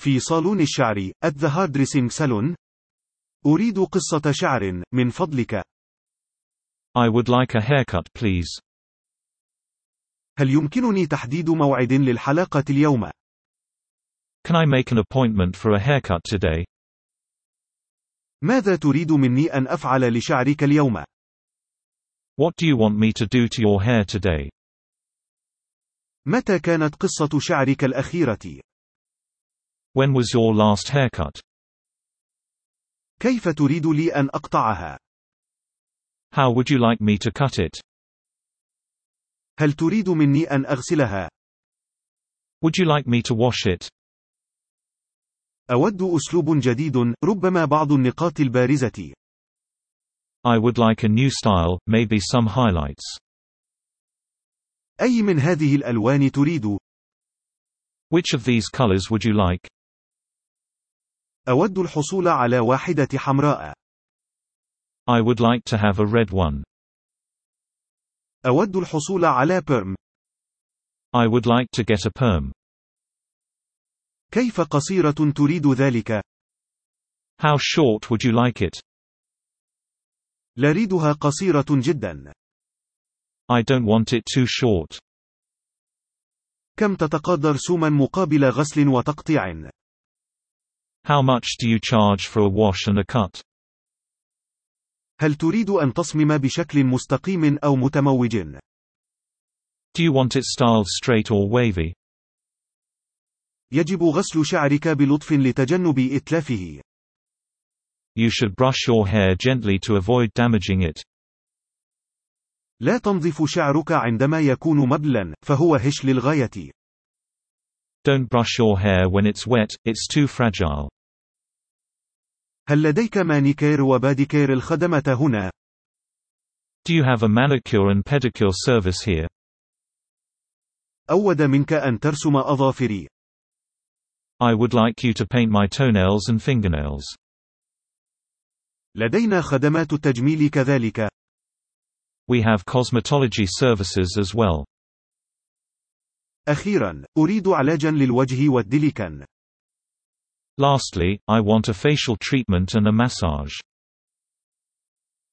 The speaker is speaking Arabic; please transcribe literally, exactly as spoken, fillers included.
في صالون الشعر at the hairdressing salon. أريد قصة شعر من فضلك. I would like a haircut, please. هل يمكنني تحديد موعد للحلاقة اليوم؟ Can I make an appointment for a haircut today? ماذا تريد مني أن أفعل لشعرك اليوم؟ What do you want me to do to your hair today? متى كانت قصة شعرك الأخيرة؟ When was your last haircut? كيف تريد لي أن أقطعها؟ How would you like me to cut it? هل تريد مني أن أغسلها؟ Would you like me to wash it? أود أسلوب جديد، ربما بعض النقاط البارزة. I would like a new style, maybe some highlights. أي من هذه الألوان تريد؟ Which of these colors would you like? أود الحصول على واحدة حمراء. I would like to have a red one. أود الحصول على بيرم. I would like to get a perm. كيف قصيرة تريد ذلك؟ How short would you like it? لأريدها قصيرة جدا. I don't want it too short. كم تتقدر رسوما مقابل غسل وتقطيع؟ How much do you charge for a wash and a cut? هل تريد أن تصمم بشكل مستقيم أو متموج؟ Do you want it styled straight or wavy? يجب غسل شعرك بلطف لتجنب إتلافه. You should brush your hair gently to avoid damaging it. لا تنظف شعرك عندما يكون مبلًا، فهو هش للغاية. Don't brush your hair when it's wet, it's too fragile. هل لديك مانيكير وباديكير الخدمة هنا؟ Do you have a manicure and pedicure service here? أود منك أن ترسم أظافري. I would like you to paint my toenails and fingernails. لدينا خدمات التجميل كذلك. We have cosmetology services as well. أخيراً، أريد علاجاً للوجه والديليكان. Lastly, I want a facial treatment and a massage.